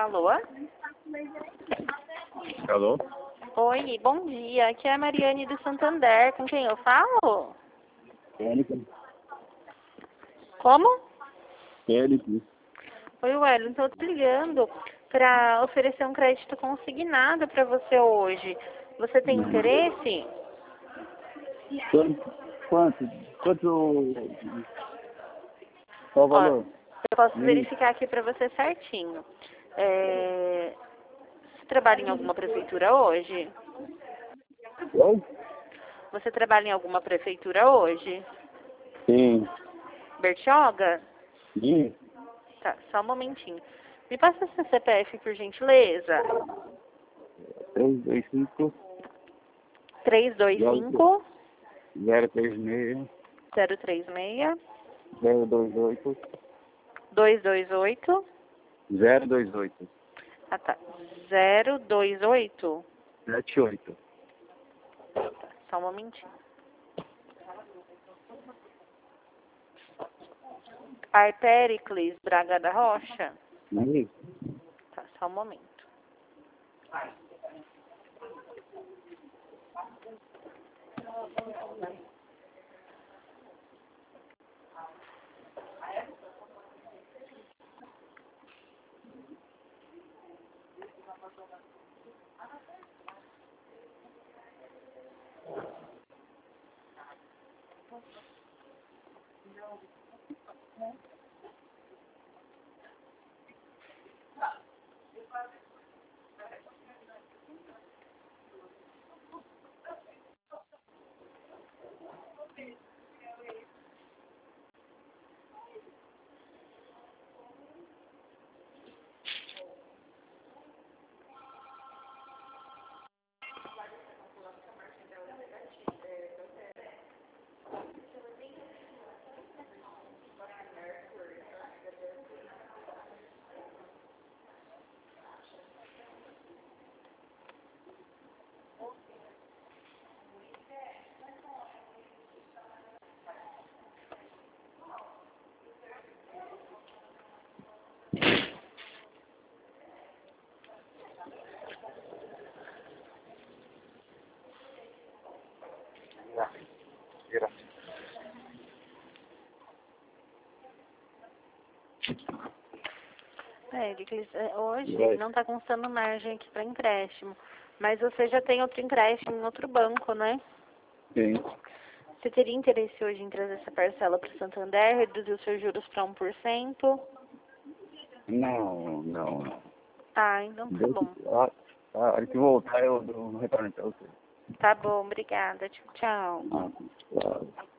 Alô? Alô? Oi, bom dia. Aqui é a Mariane do Santander. Com quem eu falo? Félix. Como? Félix. Oi, Wellington. Estou te ligando para oferecer um crédito consignado para você hoje. Você tem interesse? Quanto? Qual o Ó, valor? eu posso verificar aqui para você certinho. Você trabalha em alguma prefeitura hoje? Oi? Você trabalha em alguma prefeitura hoje? Sim. Bertioga? Sim. Tá, só um momentinho. Me passa seu CPF, por gentileza. 325 325 036 036 028 228. 028 Ah, tá. 028. 78. Tá, só um momentinho. Arpericles Braga da Rocha? Não é isso? Tá, só um momento. Pericles, hoje não está constando margem aqui para empréstimo. Mas você já tem outro empréstimo em outro banco, né? Sim. Você teria interesse hoje em trazer essa parcela para o Santander, reduzir os seus juros para 1%? Não. Ah, então tá bom. A hora que voltar eu dou um retorno pra você. Tá bom, obrigada. Tchau, tchau. Claro.